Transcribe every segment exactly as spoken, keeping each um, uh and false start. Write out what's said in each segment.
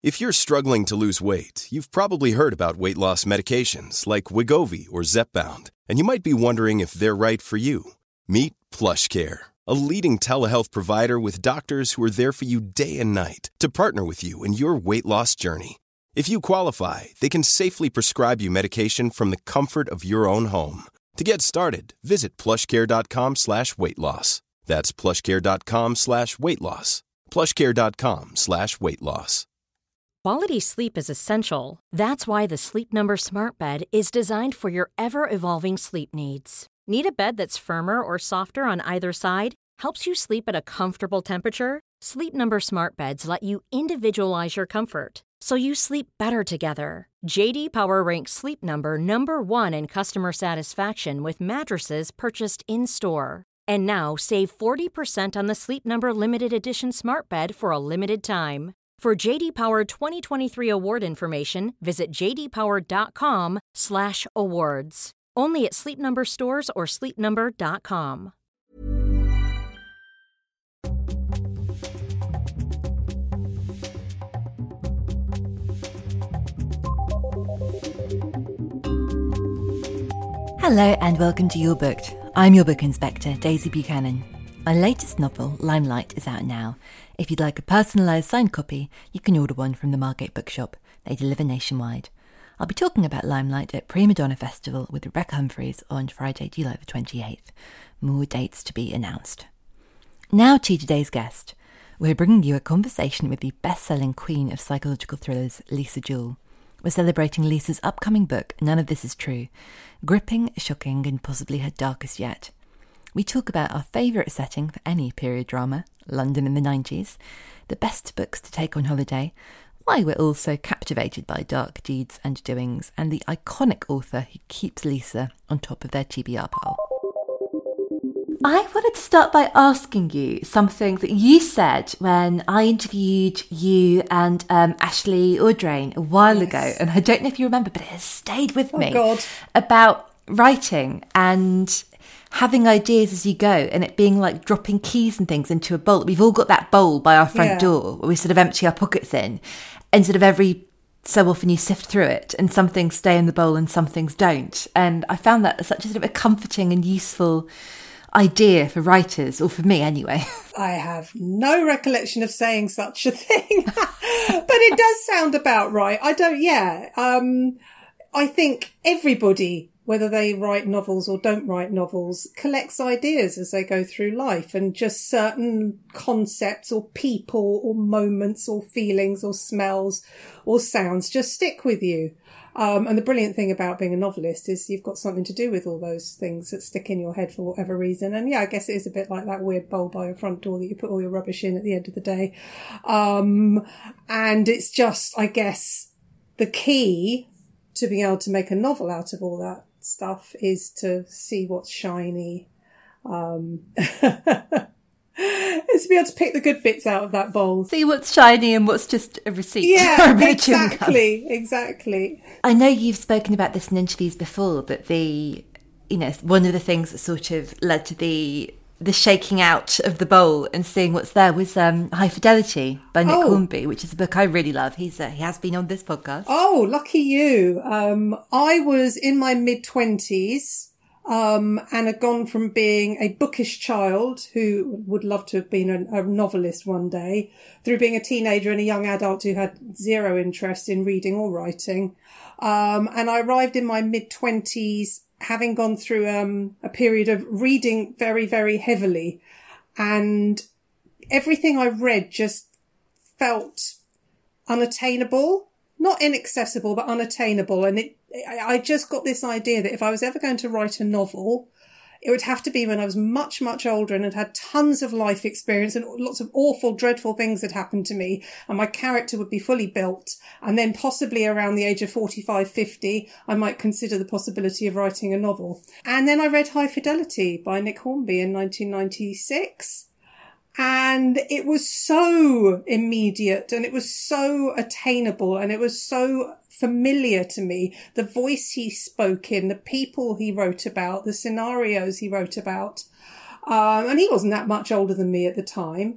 If you're struggling to lose weight, you've probably heard about weight loss medications like Wegovy or Zepbound, and you might be wondering if they're right for you. Meet PlushCare, a leading telehealth provider with doctors who are there for you day and night to partner with you in your weight loss journey. If you qualify, they can safely prescribe you medication from the comfort of your own home. To get started, visit plushcare.com slash weight loss. That's plushcare.com slash weight loss. plushcare.com slash weight loss. Quality sleep is essential. That's why the Sleep Number Smart Bed is designed for your ever-evolving sleep needs. Need a bed that's firmer or softer on either side? Helps you sleep at a comfortable temperature? Sleep Number Smart Beds let you individualize your comfort, so you sleep better together. J D Power ranks Sleep Number number one in customer satisfaction with mattresses purchased in-store. And now save forty percent on the Sleep Number Limited Edition Smart Bed for a limited time. For J D Power twenty twenty-three award information, visit jdpower.com slash awards. Only at Sleep Number stores or sleep number dot com. Hello and welcome to Your Booked. I'm your book inspector, Daisy Buchanan. My latest novel, Limelight, is out now. If you'd like a personalised signed copy, you can order one from the Margate Bookshop. They deliver nationwide. I'll be talking about Limelight at Prima Donna Festival with Rebecca Humphreys on Friday, July the twenty-eighth. More dates to be announced. Now to today's guest. We're bringing you a conversation with the best-selling queen of psychological thrillers, Lisa Jewell. We're celebrating Lisa's upcoming book, None of This Is True. Gripping, shocking, and possibly her darkest yet. We talk about our favourite setting for any period drama, London in the nineties, the best books to take on holiday, why we're all so captivated by dark deeds and doings, and the iconic author who keeps Lisa on top of their T B R pile. I wanted to start by asking you something that you said when I interviewed you and um, Ashley Audrain a while yes. ago, and I don't know if you remember, but it has stayed with oh, me, God. about writing and having ideas as you go, and it being like dropping keys and things into a bowl. We've all got that bowl by our front yeah. door where we sort of empty our pockets in, and sort of every so often you sift through it, and some things stay in the bowl and some things don't. And I found that such a sort of a comforting and useful idea for writers, or for me anyway. I have no recollection of saying such a thing, but it does sound about right. I don't, yeah. Um, I think everybody, whether they write novels or don't write novels, collects ideas as they go through life, and just certain concepts or people or moments or feelings or smells or sounds just stick with you. Um, and the brilliant thing about being a novelist is you've got something to do with all those things that stick in your head for whatever reason. And yeah, I guess it is a bit like that weird bowl by your front door that you put all your rubbish in at the end of the day. Um, and it's just, I guess, the key to being able to make a novel out of all that stuff is to see what's shiny. Um, is to be able to pick the good bits out of that bowl. See what's shiny and what's just a receipt. Yeah, exactly, exactly. I know you've spoken about this in interviews before, but the, you know, one of the things that sort of led to the the shaking out of the bowl and seeing what's there was um, High Fidelity by Nick oh. Hornby, which is a book I really love. He's uh, he has been on this podcast. Oh, lucky you. Um, I was in my mid-twenties. Um, and had gone from being a bookish child who would love to have been a, a novelist one day, through being a teenager and a young adult who had zero interest in reading or writing. Um, and I arrived in my mid-twenties having gone through um, a period of reading very, very heavily. And everything I read just felt unattainable. Not inaccessible, but unattainable. And it, I just got this idea that if I was ever going to write a novel, it would have to be when I was much, much older and had had tons of life experience and lots of awful, dreadful things had happened to me. And my character would be fully built. And then possibly around the age of forty-five, fifty, I might consider the possibility of writing a novel. And then I read High Fidelity by Nick Hornby in nineteen ninety-six. And it was so immediate and it was so attainable and it was so familiar to me. The voice he spoke in, the people he wrote about, the scenarios he wrote about. Um, and he wasn't that much older than me at the time.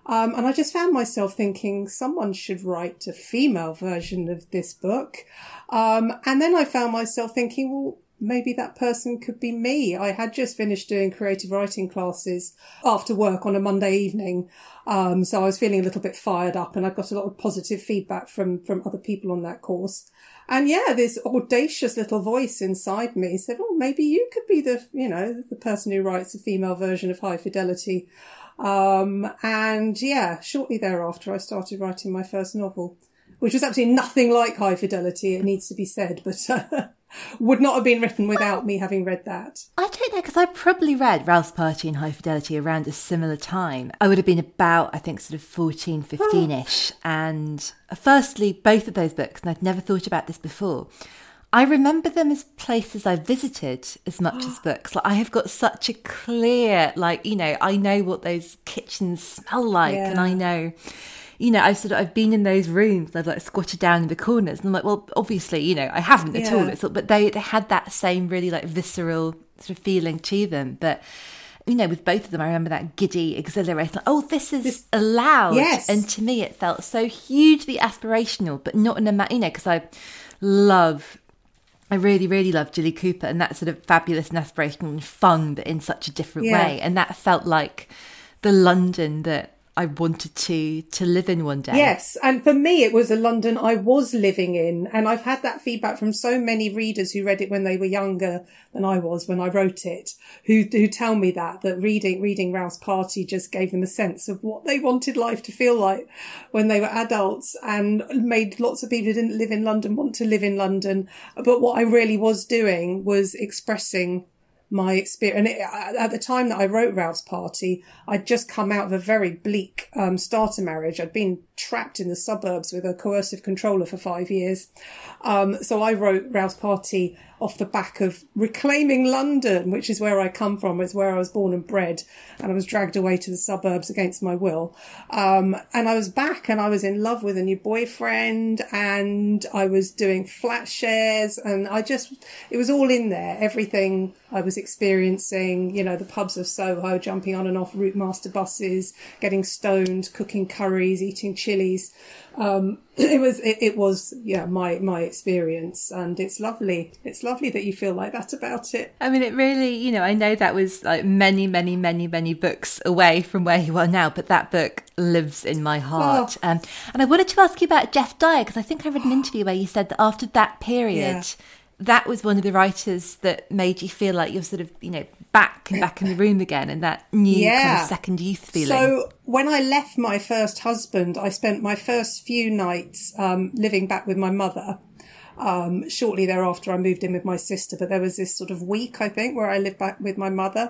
Um, and I just found myself thinking someone should write a female version of this book. Um, and then I found myself thinking, well, maybe that person could be me. I had just finished doing creative writing classes after work on a Monday evening. Um, so I was feeling a little bit fired up, and I got a lot of positive feedback from, from other people on that course. And yeah, this audacious little voice inside me said, oh, maybe you could be the, you know, the person who writes a female version of High Fidelity. Um, and yeah, shortly thereafter, I started writing my first novel, which was absolutely nothing like High Fidelity, it needs to be said, but uh, would not have been written without me having read that. I don't know, because I probably read Ralph's Party and High Fidelity around a similar time. I would have been about, I think, sort of fourteen, fifteen-ish. And firstly, both of those books, and I'd never thought about this before, I remember them as places I visited as much as books. Like, I have got such a clear, like, you know, I know what those kitchens smell like, yeah. And I know... You know, I've sort of, I've been in those rooms, I've like squatted down in the corners, and I'm like, well, obviously, you know, I haven't at yeah. all. It's, but they, they had that same really like visceral sort of feeling to them. But, you know, with both of them, I remember that giddy, exhilarating, like, oh, this is this, allowed. Yes. And to me, it felt so hugely aspirational, but not in a, you know, because I love... I really, really love Jilly Cooper, and that's sort of fabulous and aspirational and fun, but in such a different yeah. way. And that felt like the London that I wanted to to live in one day. Yes, and for me it was a London I was living in, and I've had that feedback from so many readers who read it when they were younger than I was when I wrote it, who who tell me that that reading reading Ralph's Party just gave them a sense of what they wanted life to feel like when they were adults, and made lots of people who didn't live in London want to live in London. But what I really was doing was expressing my experience. And it, at the time that I wrote Ralph's Party, I'd just come out of a very bleak um, starter marriage. I'd been trapped in the suburbs with a coercive controller for five years. Um, so I wrote Ralph's Party off the back of reclaiming London, which is where I come from. It's where I was born and bred, and I was dragged away to the suburbs against my will. Um, and I was back, and I was in love with a new boyfriend, and I was doing flat shares, and I just, it was all in there. Everything I was experiencing, you know, the pubs of Soho, jumping on and off Route Master buses, getting stoned, cooking curries, eating chilies. Um, it was, it, it was, yeah, my, my experience, and it's lovely. It's lovely that you feel like that about it. I mean, it really, you know, I know that was like many, many, many, many books away from where you are now, but that book lives in my heart. Oh. Um, and I wanted to ask you about Geoff Dyer, because I think I read an interview where you said that after that period, yeah. that was one of the writers that made you feel like you're sort of, you know, back and back in the room again, and that new yeah. kind of second youth feeling. So when I left my first husband, I spent my first few nights um, living back with my mother. Um, shortly thereafter, I moved in with my sister, but there was this sort of week, I think, where I lived back with my mother.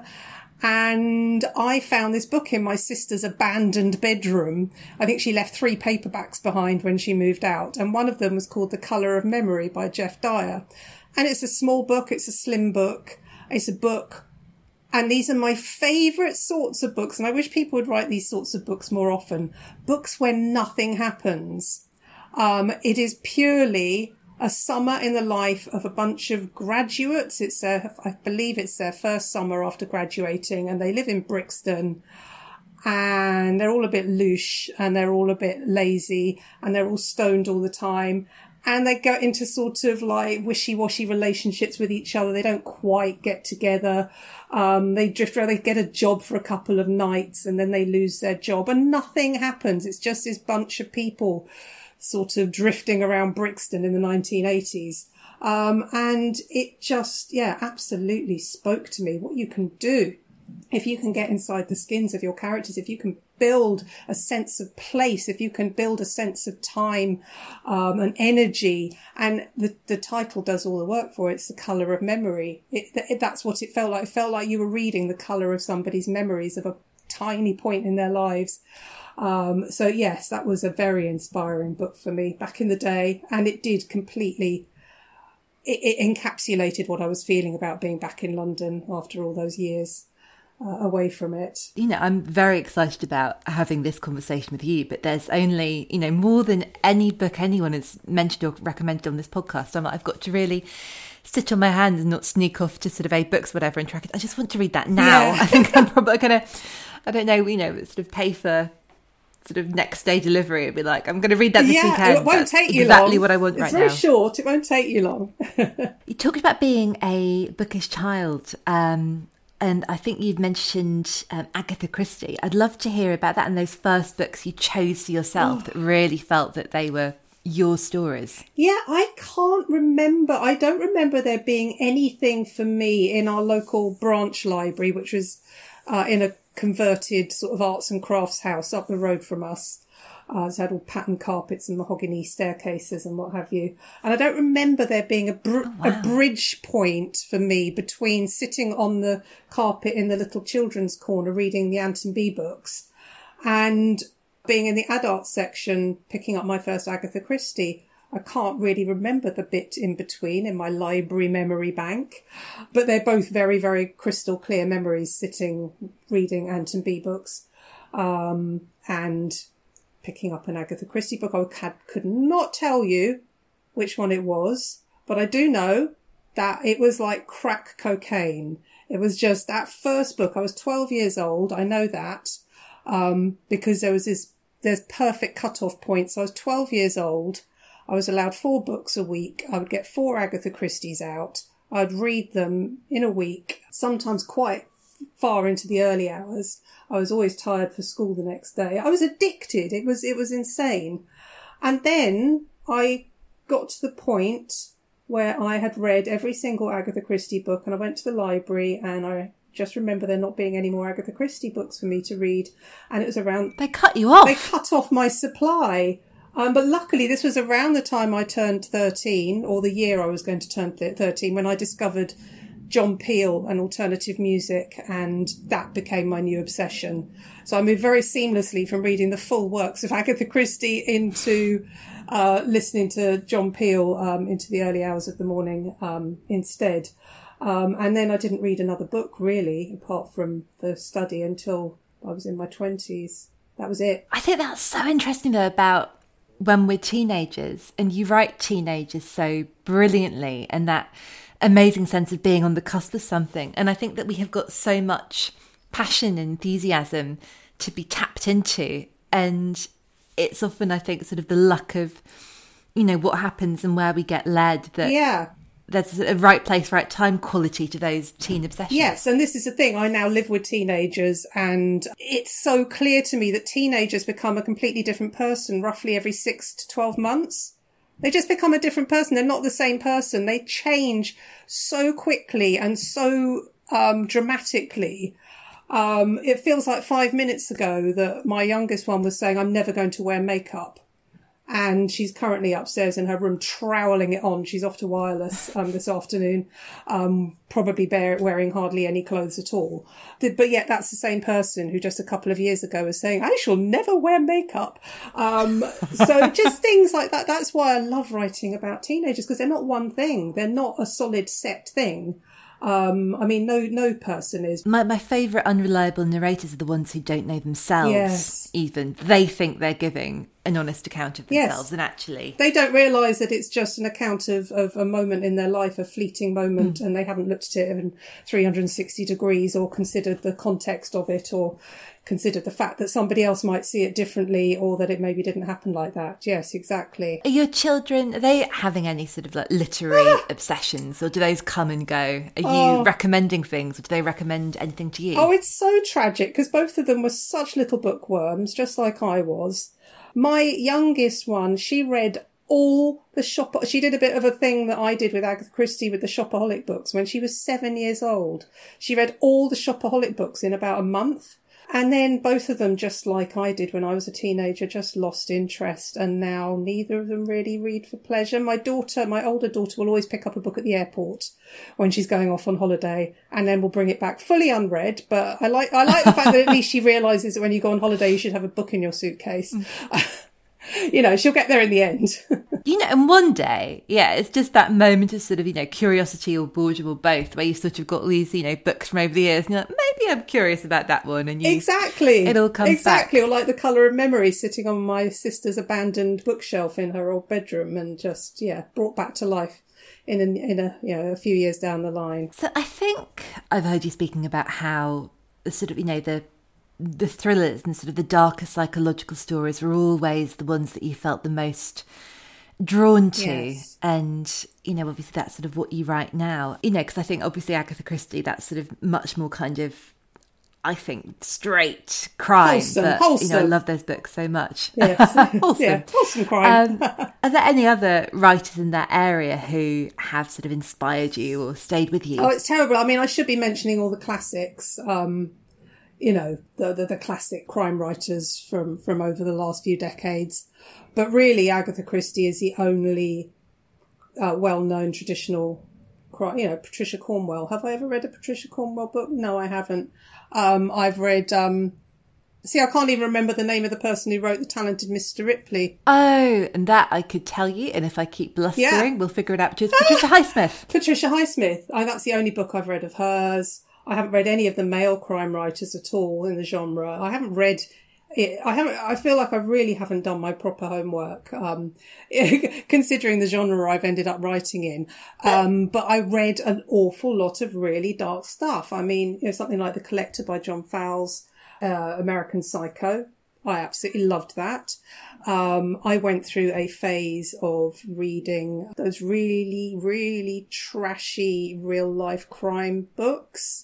And I found this book in my sister's abandoned bedroom. I think she left three paperbacks behind when she moved out. And one of them was called The Colour of Memory by Geoff Dyer. And it's a small book. It's a slim book. It's a book. And these are my favourite sorts of books. And I wish people would write these sorts of books more often. Books where nothing happens. Um, it is purely a summer in the life of a bunch of graduates. It's their, I believe it's their first summer after graduating, and they live in Brixton, and they're all a bit louche, and they're all a bit lazy, and they're all stoned all the time. And they go into sort of like wishy-washy relationships with each other. They don't quite get together. Um, they drift around, they get a job for a couple of nights, and then they lose their job, and nothing happens. It's just this bunch of people sort of drifting around Brixton in the nineteen eighties. Um, and it just, yeah, absolutely spoke to me what you can do if you can get inside the skins of your characters, if you can build a sense of place, if you can build a sense of time, um, and energy. And the, the title does all the work for it. It's The Colour of Memory. It, it, that's what it felt like. It felt like you were reading the colour of somebody's memories of a tiny point in their lives. Um, so yes, that was a very inspiring book for me back in the day. And it did completely, it, it encapsulated what I was feeling about being back in London after all those years uh, away from it. You know, I'm very excited about having this conversation with you, but there's only, you know, more than any book anyone has mentioned or recommended on this podcast. I'm like, I've got to really sit on my hands and not sneak off to sort of eight books, whatever, and track it. I just want to read that now. Yeah. I think I'm probably going to, I don't know, you know, sort of pay for sort of next day delivery and be like, I'm going to read that this yeah, weekend. it won't That's take you exactly long. what I want it's right now. It's very now. short. It won't take you long. You talked about being a bookish child, um, and I think you've mentioned um, Agatha Christie. I'd love to hear about that and those first books you chose for yourself oh. that really felt that they were your stories. Yeah, I can't remember. I don't remember there being anything for me in our local branch library, which was uh, in a converted sort of arts and crafts house up the road from us. Uh, it's had all patterned carpets and mahogany staircases and what have you. And I don't remember there being a, br- oh, wow. a bridge point for me between sitting on the carpet in the little children's corner reading the Anton B books and being in the adult section picking up my first Agatha Christie. I can't really remember the bit in between in my library memory bank, but they're both very, very crystal clear memories sitting reading Anton B books um, and picking up an Agatha Christie book. I had, could not tell you which one it was, but I do know that it was like crack cocaine. It was just that first book. I was twelve years old. I know that um, because there was this, there's perfect cut-off point. So I was twelve years old. I was allowed four books a week. I would get four Agatha Christie's out. I'd read them in a week, sometimes quite far into the early hours. I was always tired for school the next day. I was addicted. It was, it was insane. And then I got to the point where I had read every single Agatha Christie book, and I went to the library, and I just remember there not being any more Agatha Christie books for me to read. And it was around... They cut you off. They cut off my supply. Um, but luckily this was around the time I turned thirteen, or the year I was going to turn thirteen, when I discovered John Peel and alternative music, and that became my new obsession. So I moved very seamlessly from reading the full works of Agatha Christie into uh, listening to John Peel um, into the early hours of the morning um, instead. Um, and then I didn't read another book, really, apart from the study, until I was in my twenties. That was it. I think that's so interesting, though, about when we're teenagers, and you write teenagers so brilliantly, and that amazing sense of being on the cusp of something. And I think that we have got so much passion and enthusiasm to be tapped into. And it's often, I think, sort of the luck of, you know, what happens and where we get led, that yeah. there's a right place, right time quality to those teen obsessions. Yes, and this is the thing. I now live with teenagers, and it's so clear to me that teenagers become a completely different person roughly every six to twelve months. They just become a different person. They're not the same person. They change so quickly and so um, dramatically. Um, it feels like five minutes ago that my youngest one was saying, I'm never going to wear makeup. And she's currently upstairs in her room troweling it on. She's off to Wireless um, this afternoon, um, probably bear, wearing hardly any clothes at all. But yet that's the same person who just a couple of years ago was saying, I shall never wear makeup. Um, so just things like that. That's why I love writing about teenagers, because they're not one thing. They're not a solid set thing. Um, I mean, no, no person is. My, my favourite unreliable narrators are the ones who don't know themselves. Yes. Even they think they're giving an honest account of themselves, yes. and actually they don't realise that it's just an account of, of a moment in their life, a fleeting moment, mm. and they haven't looked at it in three hundred sixty degrees, or considered the context of it, or considered the fact that somebody else might see it differently, or that it maybe didn't happen like that. Yes, exactly. Are your children, are they having any sort of like literary obsessions, or do those come and go? Are oh. you recommending things, or do they recommend anything to you? Oh, it's so tragic, because both of them were such little bookworms, just like I was. My youngest one, she read all the shop. She did a bit of a thing that I did with Agatha Christie with the Shopaholic books. When she was seven years old, she read all the Shopaholic books in about a month. And then both of them, just like I did when I was a teenager, just lost interest. And now neither of them really read for pleasure. My daughter, my older daughter, will always pick up a book at the airport when she's going off on holiday, and then we'll bring it back fully unread. But I like, I like the fact that at least she realises that when you go on holiday, you should have a book in your suitcase. Mm. You know, she'll get there in the end. You know, and one day, yeah, it's just that moment of sort of, you know, curiosity or boredom or both, where you sort of got these, you know, books from over the years, and you're like, maybe I'm curious about that one. And you, exactly. It all comes exactly. back. Or like The Colour of Memory sitting on my sister's abandoned bookshelf in her old bedroom, and just, yeah, brought back to life in a, in a, you know, a few years down the line. So I think I've heard you speaking about how the sort of, you know, the the thrillers and sort of the darker psychological stories were always the ones that you felt the most drawn to. Yes. And, you know, obviously that's sort of what you write now. You know, because I think obviously Agatha Christie, that's sort of much more kind of, I think, straight crime. Wholesome, but, wholesome. You know, I love those books so much. Yes. Wholesome. Yeah, wholesome crime. um, are there any other writers in that area who have sort of inspired you or stayed with you? Oh, it's terrible. I mean, I should be mentioning all the classics, um, you know, the, the, the classic crime writers from, from over the last few decades. But really, Agatha Christie is the only uh, well-known traditional crime. You know, Patricia Cornwell. Have I ever read a Patricia Cornwell book? No, I haven't. Um, I've read... Um, see, I can't even remember the name of the person who wrote The Talented Mister Ripley. Oh, and that I could tell you. And if I keep blustering, yeah. we'll figure it out. It's Patricia Highsmith. Patricia Highsmith. I, that's the only book I've read of hers. I haven't read any of the male crime writers at all in the genre. I haven't read... It, I haven't. I feel like I really haven't done my proper homework, um, considering the genre I've ended up writing in. Um, but I read an awful lot of really dark stuff. I mean, you know, something like The Collector by John Fowles, uh, American Psycho. I absolutely loved that. Um, I went through a phase of reading those really, really trashy real life crime books.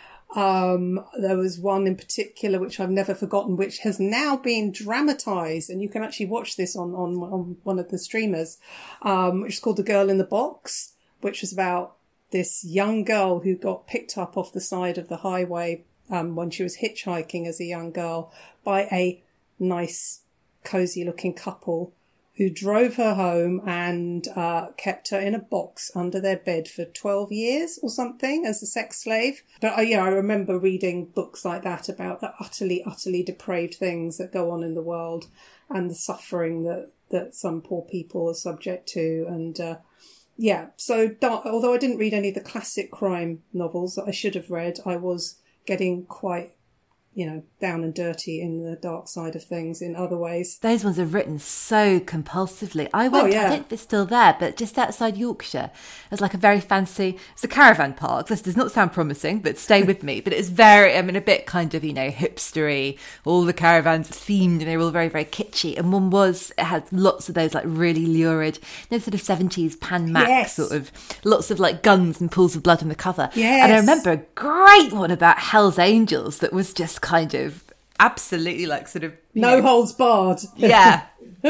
Um, there was one in particular which I've never forgotten, which has now been dramatised, and you can actually watch this on, on, on one of the streamers, um, which is called The Girl in the Box, which was about this young girl who got picked up off the side of the highway um, when she was hitchhiking as a young girl by a nice, cosy looking couple who drove her home and uh, kept her in a box under their bed for twelve years or something as a sex slave. But, uh, yeah, I remember reading books like that about the utterly, utterly depraved things that go on in the world and the suffering that, that some poor people are subject to. And, uh, yeah, so dark, although I didn't read any of the classic crime novels that I should have read, I was getting quite, you know, down and dirty in the dark side of things in other ways. Those ones are written so compulsively. I went, oh, yeah. I don't know if it's still there, but just outside Yorkshire, there's like a very fancy, it's a caravan park. This does not sound promising, but stay with me. But it's very, I mean, a bit kind of, you know, hipstery. All the caravans are themed and they're all very, very kitschy. And one was, it had lots of those like really lurid, you know, sort of seventies Pan Mac yes. sort of, lots of like guns and pools of blood on the cover. Yes. And I remember a great one about Hell's Angels that was just kind of absolutely like sort of no know, holds barred. Yeah.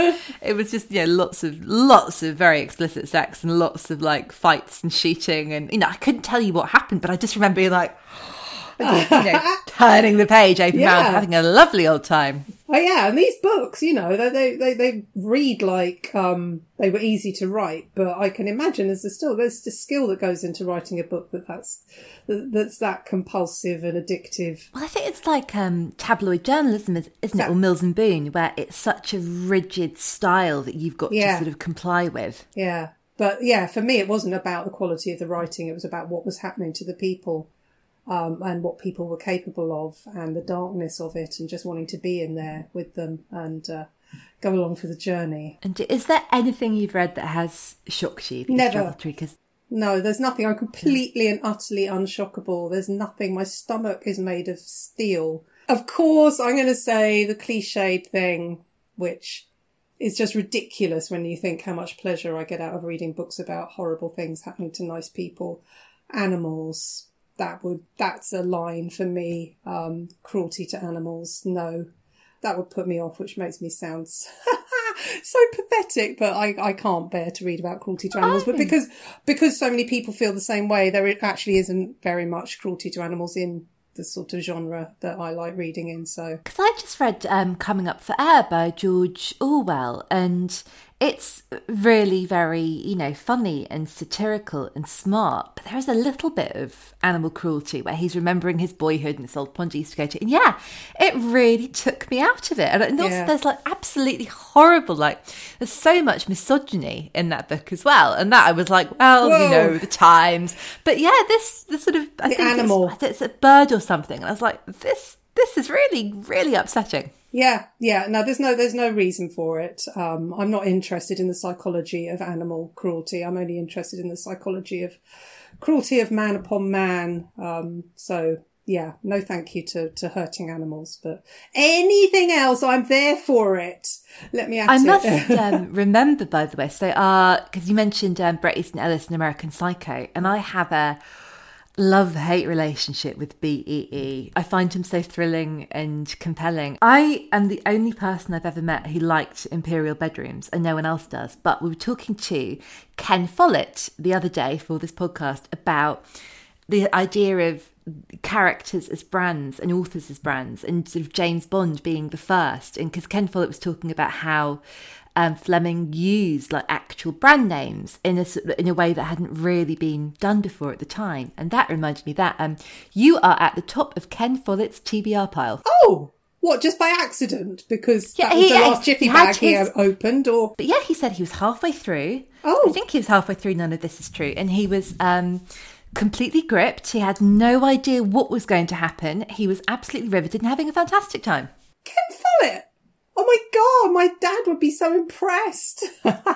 It was just, you know, lots of lots of very explicit sex and lots of like fights and shooting, and you know, I couldn't tell you what happened, but I just remember being like, you know, turning the page, open yeah. mouth, having a lovely old time. Oh yeah, and these books, you know, they they they, they read like um, they were easy to write, but I can imagine there's a still there's a skill that goes into writing a book that that's that's that compulsive and addictive. Well, I think it's like um, tabloid journalism, isn't it, that, or Mills and Boon, where it's such a rigid style that you've got yeah. to sort of comply with. Yeah, but yeah, for me, it wasn't about the quality of the writing; it was about what was happening to the people. Um, and what people were capable of, and the darkness of it, and just wanting to be in there with them and uh, go along for the journey. And is there anything you've read that has shocked you? Never. Cause... No, there's nothing. I'm completely and utterly unshockable. There's nothing. My stomach is made of steel. Of course, I'm going to say the cliched thing, which is just ridiculous when you think how much pleasure I get out of reading books about horrible things happening to nice people, animals. That would, that's a line for me. Um, cruelty to animals. No, that would put me off, which makes me sound so pathetic, but I, I can't bear to read about cruelty to animals. Oh. But because, because so many people feel the same way, there actually isn't very much cruelty to animals in the sort of genre that I like reading in. So, because I just read um, Coming Up for Air by George Orwell, and it's really very, you know, funny and satirical and smart, but there is a little bit of animal cruelty where he's remembering his boyhood and this old pond he used to go to. And yeah, it really took me out of it. And also yeah. there's like absolutely horrible, like there's so much misogyny in that book as well. And that I was like, well, Whoa. you know, the times. But yeah, this, this sort of, I the think animal. It's, it's a bird or something. And I was like, this, this is really, really upsetting. Yeah, yeah. No, there's no, there's no reason for it. Um, I'm not interested in the psychology of animal cruelty. I'm only interested in the psychology of cruelty of man upon man. Um, so yeah, no thank you to, to hurting animals, but anything else, I'm there for it. Let me at I it. must um, remember, by the way, so uh, because you mentioned um, Bret Easton Ellis in American Psycho, and I have a love-hate relationship with B E E. I find him so thrilling and compelling. I am the only person I've ever met who liked Imperial bedrooms, and no one else does. But we were talking to Ken Follett the other day for this podcast about the idea of characters as brands and authors as brands, and sort of James Bond being the first. And because Ken Follett was talking about how um, Fleming used like actual brand names in a in a way that hadn't really been done before at the time, and that reminded me that um, you are at the top of Ken Follett's T B R pile. Oh, what? Just by accident? Because Yeah, that was he- the last Jiffy he had bag he his- opened, or But yeah, he said he was halfway through. Oh. I think he was halfway through None of This Is True, and he was um, completely gripped. He had no idea what was going to happen. He was absolutely riveted and having a fantastic time. Ken Follett. Oh my God, my dad would be so impressed.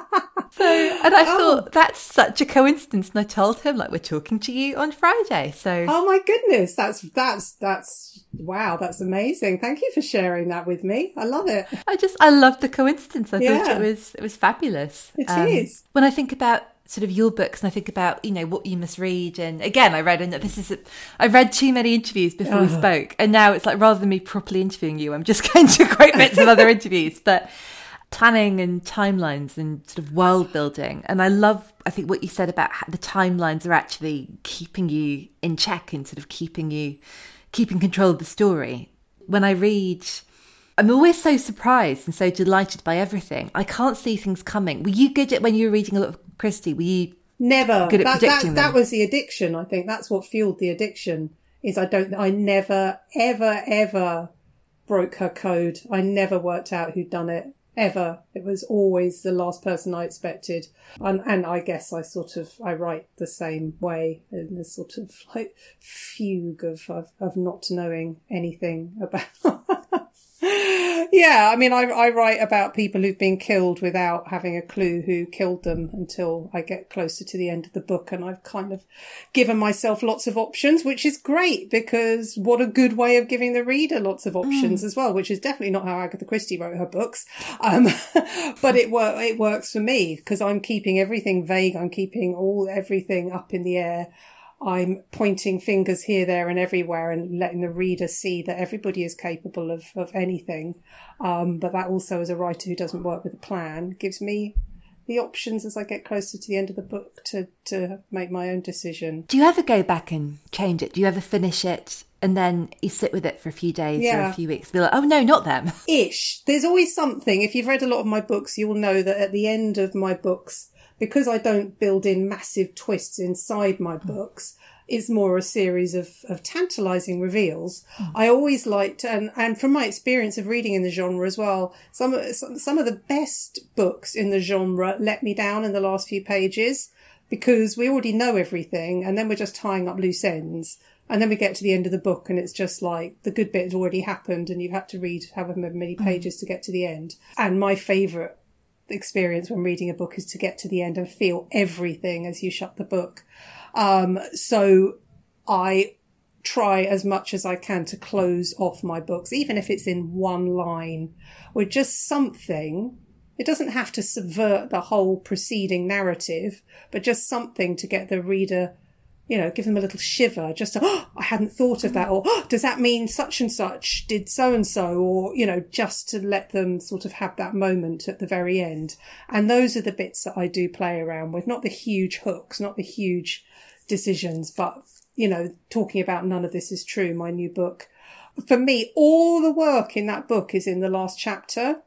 So, and I Oh. thought that's such a coincidence. And I told him, like, we're talking to you on Friday. So, Oh my goodness, that's, that's, that's, wow, that's amazing. Thank you for sharing that with me. I love it. I just, I loved the coincidence. I thought Yeah. it was, it was fabulous. It Um, is. When I think about sort of your books and I think about, you know, what you must read. And again, I read, and this is, I read too many interviews before we spoke. And now it's like, rather than me properly interviewing you, I'm just going to quote bits of other interviews. But planning and timelines and sort of world building. And I love, I think, what you said about how the timelines are actually keeping you in check and sort of keeping you, keeping control of the story. When I read, I'm always so surprised and so delighted by everything. I can't see things coming. Were you good at, when you were reading a lot of Christie, were you Never. good at That, predicting that, them? that was the addiction. I think that's what fueled the addiction. Is I don't, I never, ever, ever broke her code. I never worked out who'd done it. Ever. It was always the last person I expected. And, and I guess I sort of, I write the same way in this sort of like fugue of, of, of not knowing anything about. Yeah, I mean, I, I write about people who've been killed without having a clue who killed them until I get closer to the end of the book. And I've kind of given myself lots of options, which is great because what a good way of giving the reader lots of options as well, which is definitely not how Agatha Christie wrote her books. Um, but it, wor- it works for me because I'm keeping everything vague. I'm keeping all everything up in the air. I'm pointing fingers here, there and everywhere and letting the reader see that everybody is capable of, of anything. Um, but that also, as a writer who doesn't work with a plan, gives me the options as I get closer to the end of the book to, to make my own decision. Do you ever go back and change it? Do you ever finish it and then you sit with it for a few days or Yeah. a few weeks? Be like, oh no, not them. Ish. There's always something. If you've read a lot of my books, you'll know that at the end of my books, because I don't build in massive twists inside my books, it's more a series of, of tantalizing reveals. Mm. I always liked, and, and from my experience of reading in the genre as well, some, of- some, some of the best books in the genre let me down in the last few pages because we already know everything and then we're just tying up loose ends. And then we get to the end of the book and it's just like the good bit has already happened and you've had to read however many pages mm. to get to the end. And my favourite experience when reading a book is to get to the end and feel everything as you shut the book. Um, so I try as much as I can to close off my books, even if it's in one line or just something. It doesn't have to subvert the whole preceding narrative, but just something to get the reader, you know, give them a little shiver, just to, oh, I hadn't thought of that, or oh, does that mean such and such did so and so, or, you know, just to let them sort of have that moment at the very end. And those are the bits that I do play around with, not the huge hooks, not the huge decisions, but, you know, talking about None of This Is True, my new book. For me, all the work in that book is in the last chapter,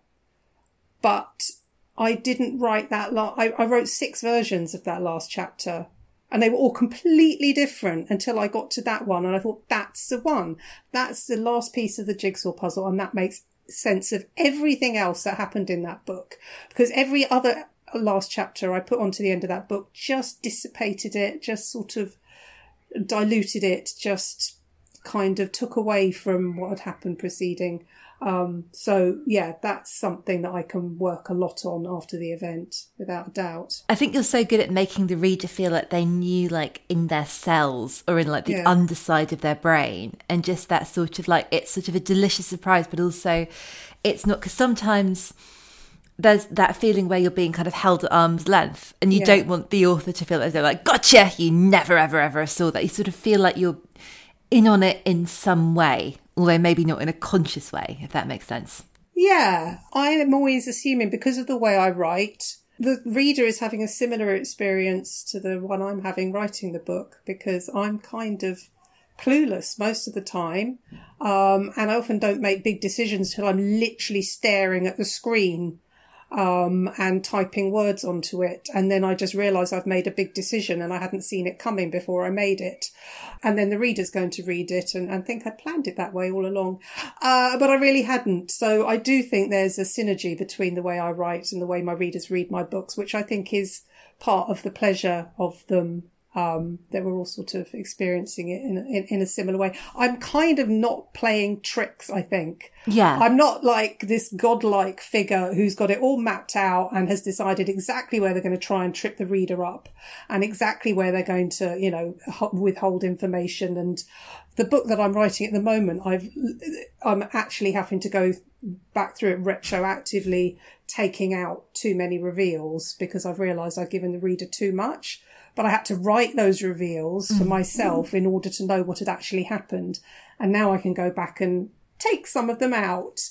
but I didn't write that. La- I, I wrote six versions of that last chapter. And they were all completely different until I got to that one. And I thought, that's the one. That's the last piece of the jigsaw puzzle. And that makes sense of everything else that happened in that book. Because every other last chapter I put onto the end of that book just dissipated it, just sort of diluted it, just kind of took away from what had happened preceding. Um, so, yeah, that's something that I can work a lot on after the event, without a doubt. I think you're so good at making the reader feel like they knew, like, in their cells or in, like, the Yeah. underside of their brain. And just that sort of, like, it's sort of a delicious surprise, but also it's not... Because sometimes there's that feeling where you're being kind of held at arm's length and you Yeah. don't want the author to feel as though, like, gotcha, you never, ever, ever saw that. You sort of feel like you're in on it in some way, although maybe not in a conscious way, if that makes sense. Yeah, I am always assuming, because of the way I write, the reader is having a similar experience to the one I'm having writing the book, because I'm kind of clueless most of the time. Um, and I often don't make big decisions till I'm literally staring at the screen um, and typing words onto it. And then I just realise I've made a big decision and I hadn't seen it coming before I made it. And then the reader's going to read it and, and think I'd planned it that way all along. Uh, but I really hadn't. So I do think there's a synergy between the way I write and the way my readers read my books, which I think is part of the pleasure of them. Um, that we're all sort of experiencing it in, in, in a similar way. I'm kind of not playing tricks, I think. Yeah. I'm not like this godlike figure who's got it all mapped out and has decided exactly where they're going to try and trip the reader up and exactly where they're going to, you know, withhold information. And the book that I'm writing at the moment, I've, I'm actually having to go back through it retroactively, taking out too many reveals because I've realised I've given the reader too much. But I had to write those reveals for myself in order to know what had actually happened. And now I can go back and take some of them out.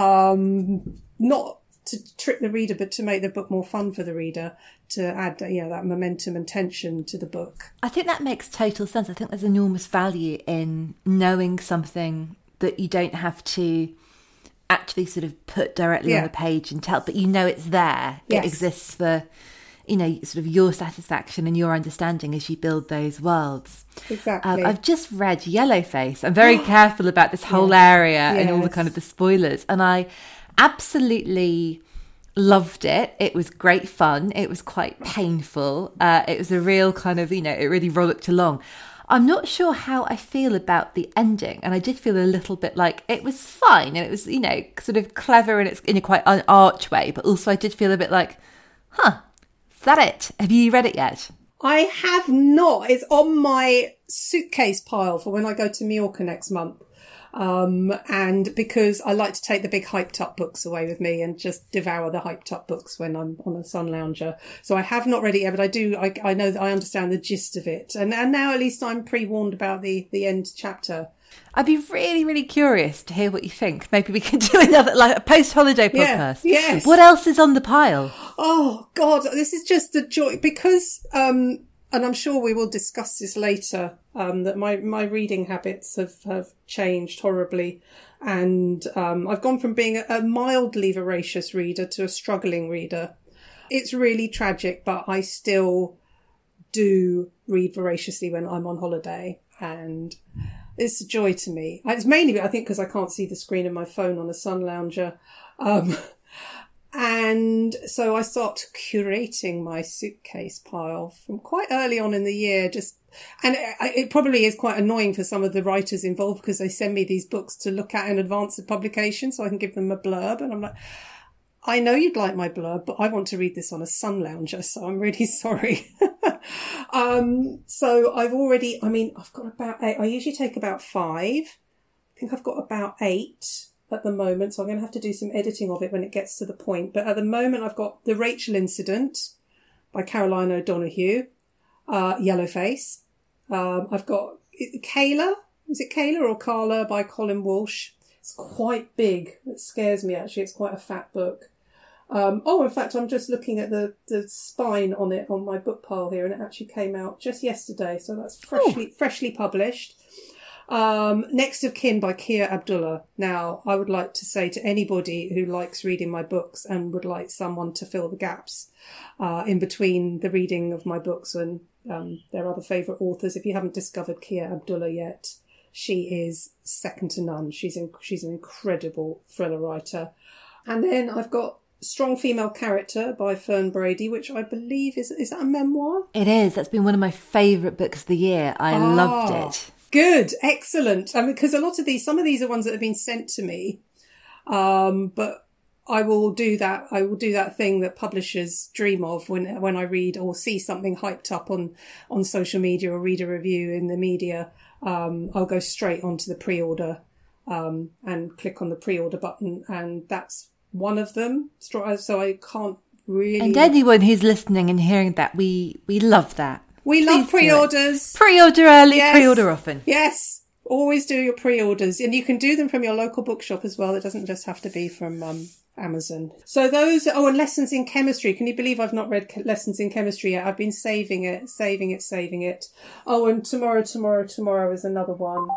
Um, not to trick the reader, but to make the book more fun for the reader, to add, you know, that momentum and tension to the book. I think that makes total sense. I think there's enormous value in knowing something that you don't have to actually sort of put directly Yeah. on the page and tell, but you know it's there. Yes. It exists for, you know, sort of your satisfaction and your understanding as you build those worlds. Exactly. Um, I've just read Yellowface. I'm very careful about this whole area and all the Yes. kind of the spoilers. And I absolutely loved it. It was great fun. It was quite painful. Uh, it was a real kind of, you know, it really rollicked along. I'm not sure how I feel about the ending. And I did feel a little bit like it was fine. And it was, you know, sort of clever in its in a quite an arch way. But also I did feel a bit like, huh, is that it? Have you read it yet? I have not. It's on my suitcase pile for when I go to Mallorca next month. Um, and because I like to take the big hyped up books away with me and just devour the hyped up books when I'm on a sun lounger. So I have not read it yet, but I do, I, I know that I understand the gist of it. And, and now at least I'm pre-warned about the, the end chapter. I'd be really, really curious to hear what you think. Maybe we can do another, like a post-holiday Yeah, podcast. yes. What else is on the pile? Oh God, this is just a joy because, um, and I'm sure we will discuss this later, um, that my, my reading habits have, have changed horribly. And, um, I've gone from being a, a mildly voracious reader to a struggling reader. It's really tragic, but I still do read voraciously when I'm on holiday. And it's a joy to me. It's mainly, I think, because I can't see the screen of my phone on a sun lounger. Um, And so I start curating my suitcase pile from quite early on in the year. Just, and it, it probably is quite annoying for some of the writers involved because they send me these books to look at in advance of publication so I can give them a blurb. And I'm like, I know you'd like my blurb, but I want to read this on a sun lounger, so I'm really sorry. um, so I've already, I mean, I've got about eight. I usually take about five. I think I've got about eight at the moment, so I'm going to have to do some editing of it when it gets to the point. But at the moment, I've got The Rachel Incident by Caroline O'Donoghue, uh, Yellowface. Um, I've got Kayla. Is it Kayla or Carla by Colin Walsh? It's quite big. It scares me, actually. It's quite a fat book. Um, oh, in fact, I'm just looking at the, the spine on it on my book pile here, and it actually came out just yesterday. So that's freshly, oh. freshly published. Um, Next of Kin by Kia Abdullah. Now, I would like to say to anybody who likes reading my books and would like someone to fill the gaps uh, in between the reading of my books and um, their other favourite authors, if you haven't discovered Kia Abdullah yet, she is second to none. She's in, she's an incredible thriller writer. And then I've got Strong Female Character by Fern Brady, which I believe is, is that a memoir? It is. That's been one of my favourite books of the year. I ah. loved it. Good, excellent. I mean, because a lot of these, some of these are ones that have been sent to me. Um, but I will do that. I will do that thing that publishers dream of when when I read or see something hyped up on, on social media or read a review in the media. Um, I'll go straight onto the pre-order um, and click on the pre-order button, and that's one of them. So I can't really. And anyone who's listening and hearing that, we we love that. We Please love pre-orders. Pre-order early, yes. pre-order often. Yes. Always do your pre-orders, and you can do them from your local bookshop as well. It doesn't just have to be from um, Amazon. So those, oh, and Lessons in Chemistry. Can you believe I've not read Lessons in Chemistry yet? I've been saving it, saving it, saving it. Oh, and Tomorrow, Tomorrow, Tomorrow is another one.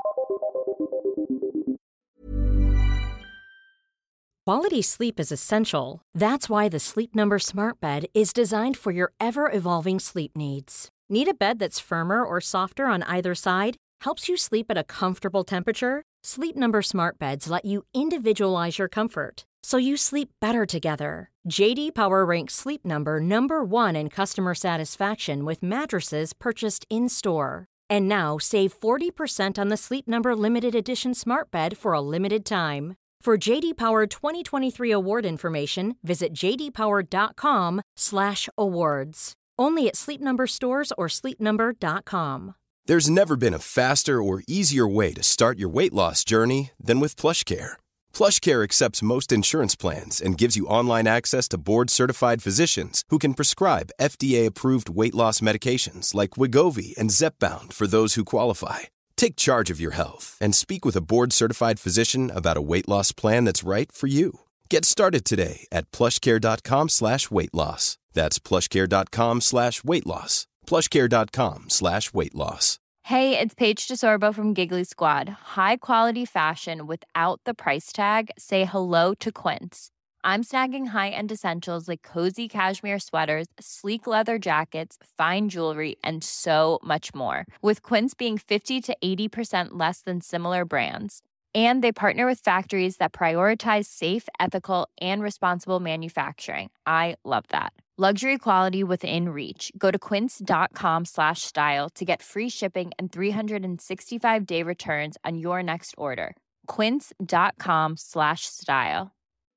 Quality sleep is essential. That's why the Sleep Number Smart Bed is designed for your ever-evolving sleep needs. Need a bed that's firmer or softer on either side? Helps you sleep at a comfortable temperature? Sleep Number Smart Beds let you individualize your comfort, so you sleep better together. J D Power ranks Sleep Number number one in customer satisfaction with mattresses purchased in-store. And now save forty percent on the Sleep Number Limited Edition Smart Bed for a limited time. For J D Power twenty twenty-three award information, visit jdpower.com slash awards. Only at Sleep Number stores or sleep number dot com. There's never been a faster or easier way to start your weight loss journey than with PlushCare. PlushCare accepts most insurance plans and gives you online access to board-certified physicians who can prescribe F D A-approved weight loss medications like Wegovy and Zepbound for those who qualify. Take charge of your health and speak with a board-certified physician about a weight loss plan that's right for you. Get started today at plushcare.com slash weight loss. That's plushcare.com slash weight loss. plushcare.com slash weight loss. Hey, it's Paige DeSorbo from Giggly Squad. High quality fashion without the price tag. Say hello to Quince. I'm snagging high-end essentials like cozy cashmere sweaters, sleek leather jackets, fine jewelry, and so much more. With Quince being fifty to eighty percent less than similar brands. And they partner with factories that prioritize safe, ethical, and responsible manufacturing. I love that. Luxury quality within reach. Go to quince.com slash style to get free shipping and three sixty-five day returns on your next order. Quince.com slash style.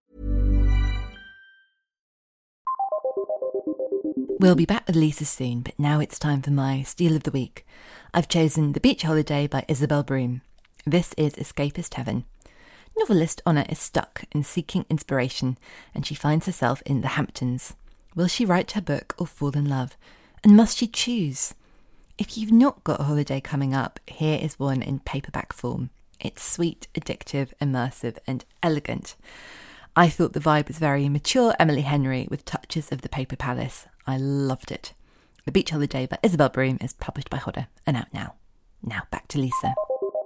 We'll be back with Lisa soon, but now it's time for my Steal of the Week. I've chosen The Beach Holiday by Isabel Broom. This is escapist heaven. Novelist Honor is stuck in seeking inspiration, and she finds herself in the Hamptons. Will she write her book or fall in love? And must she choose? If you've not got a holiday coming up, here is one in paperback form. It's sweet, addictive, immersive, and elegant. I thought the vibe was very mature Emily Henry with touches of the Paper Palace. I loved it. The Beach Holiday by Isabel Broom is published by Hodder and out now. Now back to Lisa.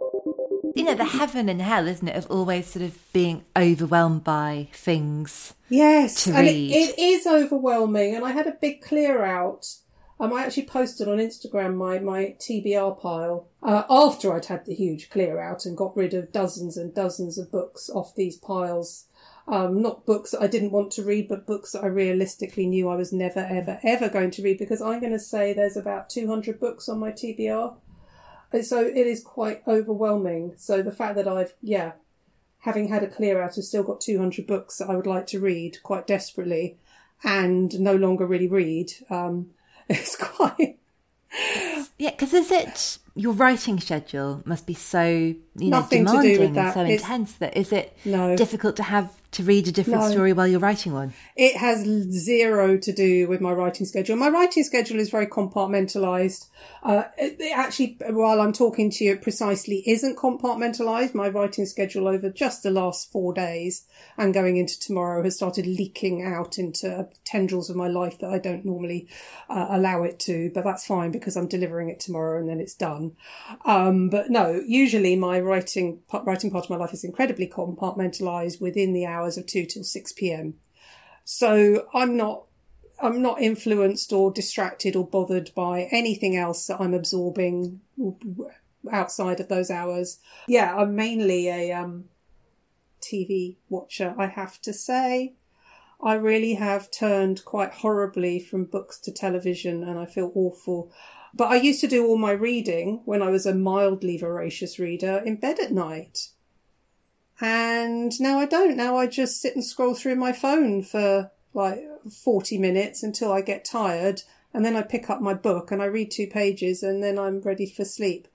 You know, the heaven and hell, isn't it, of always sort of being overwhelmed by things. Yes, to and read. It, it is overwhelming. And I had a big clear out. Um, I actually posted on Instagram my, my T B R pile uh, after I'd had the huge clear out and got rid of dozens and dozens of books off these piles. Um, not books that I didn't want to read, but books that I realistically knew I was never, ever, ever going to read, because I'm going to say there's about two hundred books on my T B R. So it is quite overwhelming. So the fact that I've, yeah, having had a clear out, I've still got two hundred books that I would like to read quite desperately and no longer really read. Um, it's quite... Yeah, because is it... Your writing schedule must be so, you know, Nothing to demanding do with and that. so It's- intense that is it No. difficult to have to read a different No. story while you're writing one? It has zero to do with my writing schedule. My writing schedule is very compartmentalised. Uh, it, it actually, while I'm talking to you, it precisely isn't compartmentalised. My writing schedule over just the last four days and going into tomorrow has started leaking out into tendrils of my life that I don't normally uh, allow it to. But that's fine because I'm delivering it tomorrow and then it's done. Um, but no, usually my writing, writing part of my life is incredibly compartmentalised within the hours of two till six p.m. So I'm not, I'm not influenced or distracted or bothered by anything else that I'm absorbing outside of those hours. Yeah, I'm mainly a um, T V watcher, I have to say. I really have turned quite horribly from books to television and I feel awful. But I used to do all my reading when I was a mildly voracious reader in bed at night. And now I don't. Now I just sit and scroll through my phone for like forty minutes until I get tired. And then I pick up my book and I read two pages and then I'm ready for sleep.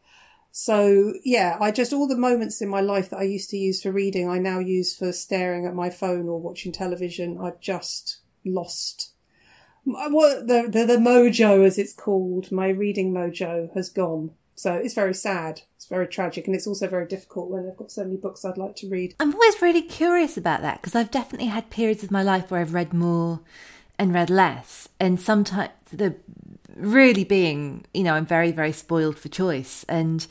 So, yeah, I just, all the moments in my life that I used to use for reading, I now use for staring at my phone or watching television. I've just lost what the, the, the mojo, as it's called. My reading mojo has gone. So it's very sad. It's very tragic. And it's also very difficult when I've got so many books I'd like to read. I'm always really curious about that because I've definitely had periods of my life where I've read more and read less. And sometimes the really being, you know, I'm very, very spoiled for choice. And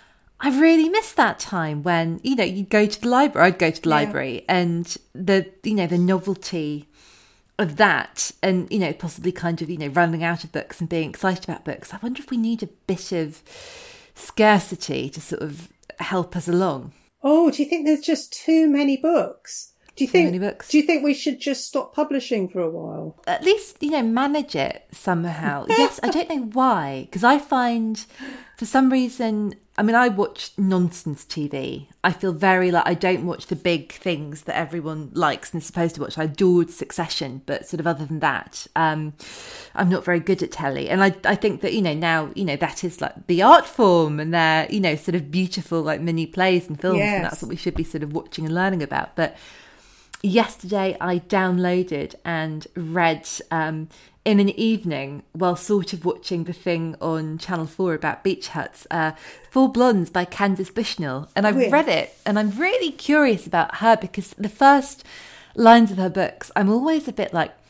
I really miss that time when, you know, you'd go to the library, I'd go to the yeah. library and the, you know, the novelty of that and, you know, possibly kind of, you know, running out of books and being excited about books. I wonder if we need a bit of scarcity to sort of help us along. Oh, do you think there's just too many books? Do you too think? Many books. Do you think we should just stop publishing for a while? At least, you know, manage it somehow. Yes, I don't know why, because I find, for some reason, I mean, I watch nonsense T V. I feel very like I don't watch the big things that everyone likes and is supposed to watch. I adored Succession, but sort of other than that, um, I'm not very good at telly. And I, I think that, you know, now, you know, that is like the art form and they're, you know, sort of beautiful like mini plays and films. Yes. And that's what we should be sort of watching and learning about. But yesterday I downloaded and read um, in an evening while sort of watching the thing on Channel four about beach huts, uh, Four Blondes by Candice Bushnell. And I've Weird. read it and I'm really curious about her because the first lines of her books, I'm always a bit like,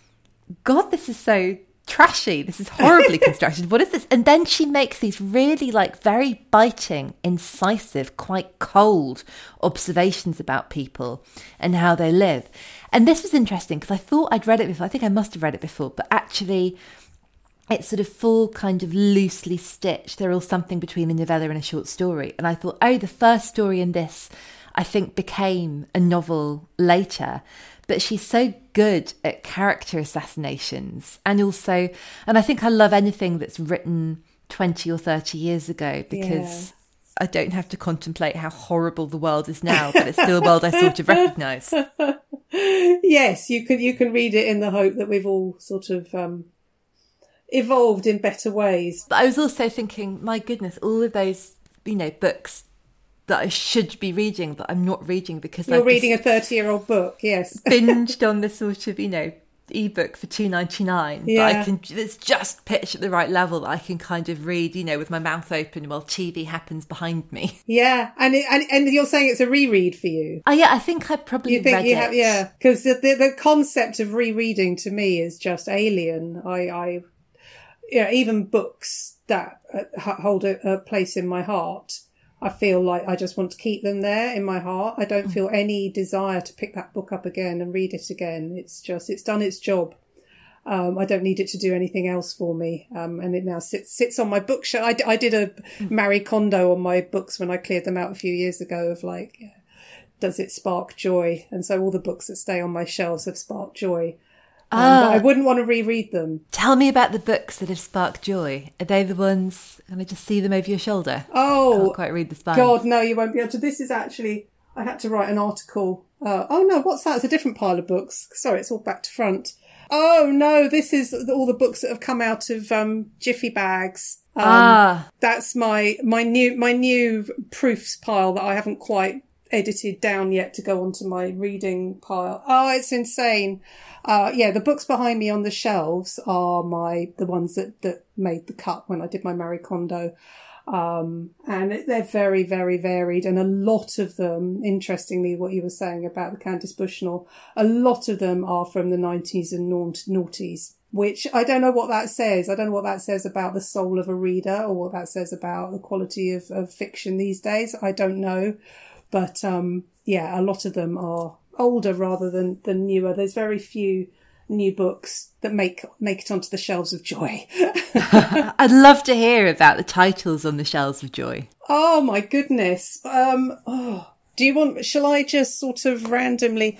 God, this is so trashy. This is horribly constructed. What is this? And then she makes these really like very biting, incisive, quite cold observations about people and how they live. And this was interesting because I thought I'd read it before. I think I must have read it before, but actually it's sort of full kind of loosely stitched. They're all something between a novella and a short story. And I thought, oh, the first story in this, I think, became a novel later. But she's so good at character assassinations. And also, and I think I love anything that's written twenty or thirty years ago because yeah. I don't have to contemplate how horrible the world is now, but it's still a world I sort of recognise. Yes, you can, you can read it in the hope that we've all sort of um, evolved in better ways. But I was also thinking, my goodness, all of those, you know, books that I should be reading, but I'm not reading because you're I've reading a thirty-year-old book. Yes, binged on the sort of, you know, ebook for two ninety-nine. Yeah. But I can. It's just pitched at the right level that I can kind of read, you know, with my mouth open while T V happens behind me. Yeah, and it, and and you're saying it's a reread for you. Oh yeah, I think I probably you think read you it. Have, yeah, because the, the the concept of rereading to me is just alien. I I yeah, even books that hold a, a place in my heart, I feel like I just want to keep them there in my heart. I don't feel any desire to pick that book up again and read it again. It's just, it's done its job. Um, I don't need it to do anything else for me. Um, and it now sits, sits on my bookshelf. I, I did a Marie Kondo on my books when I cleared them out a few years ago of like, does it spark joy? And so all the books that stay on my shelves have sparked joy. Um, ah, but I wouldn't want to reread them. Tell me about the books that have sparked joy. Are they the ones, can I just see them over your shoulder? Oh, I can't quite read the spine. God, no, you won't be able to. This is actually, I had to write an article. Uh, oh no, what's that? It's a different pile of books. Sorry, it's all back to front. Oh no, this is all the books that have come out of um, Jiffy bags. Um, ah, that's my my new my new proofs pile that I haven't quite edited down yet to go onto my reading pile. Oh, it's insane. Uh, yeah, the books behind me on the shelves are my, the ones that, that made the cut when I did my Marie Kondo. Um, and they're very, very varied. And a lot of them, interestingly, what you were saying about the Candice Bushnell, a lot of them are from the nineties and noughties, which I don't know what that says. I don't know what that says about the soul of a reader or what that says about the quality of, of fiction these days. I don't know. But, um, yeah, a lot of them are older rather than, than newer. There's very few new books that make make it onto the shelves of joy. I'd love to hear about the titles on the shelves of joy. Oh my goodness. Um, oh, do you want, shall I just sort of randomly?